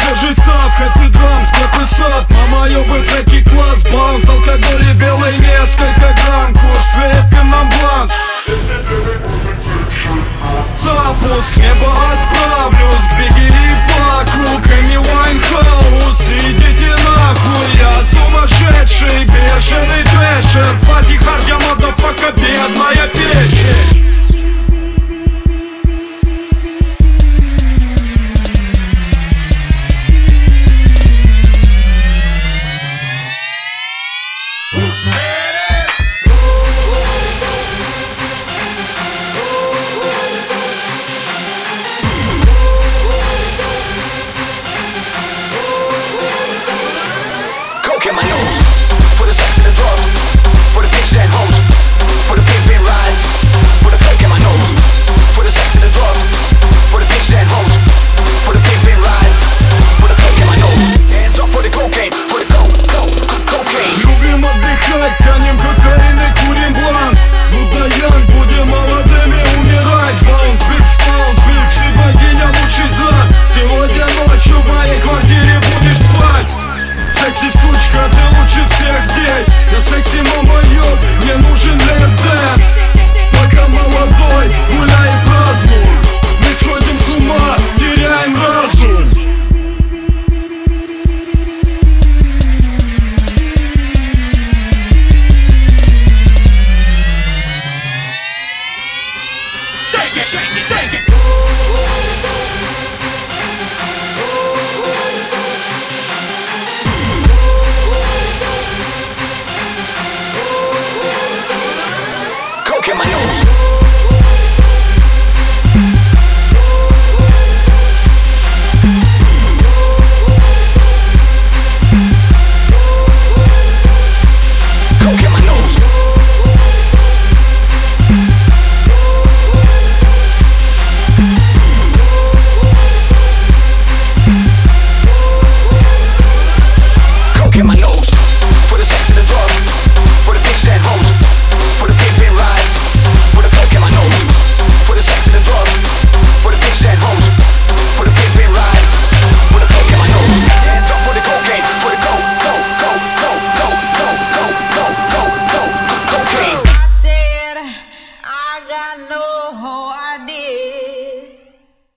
свежий став, хэппи драм, склеп и сад. Мама, ёбы, хэппи класс, баунс, алкоголь и белый несколько грамм. Куш, хэппи нам бланк. Запуск, небо отправлюсь, беги и паку, Кэми Уайнхаус, идите нахуй. Я сумасшедший, бешеный трэшер, пати хард, я мазафака, бедная печень. In my nose, for the sex and the drugs, for the bitch and hoes, for the pimp rides, for the coke in my nose, for the sex and the drugs, for the bitch and hoes, for the pimp rides, for the coke in my nose. Hands up for the cocaine, for the cocaine. Любим отдыхать, тянем кокаин и курим блант. Будаян, будем молодыми умирать. Баунс, бич, и богиня лучший зад. Сегодня ночью в моей квартире будешь спать. Секси, сучка, ты лучше всех здесь. Я секси, мама, ёб, мне нужен лэп-дэнс. Пока молодой, гуляй и празднуй. Мы сходим с ума, теряем разум. Shake it, shake it, shake it. Coke in my nose.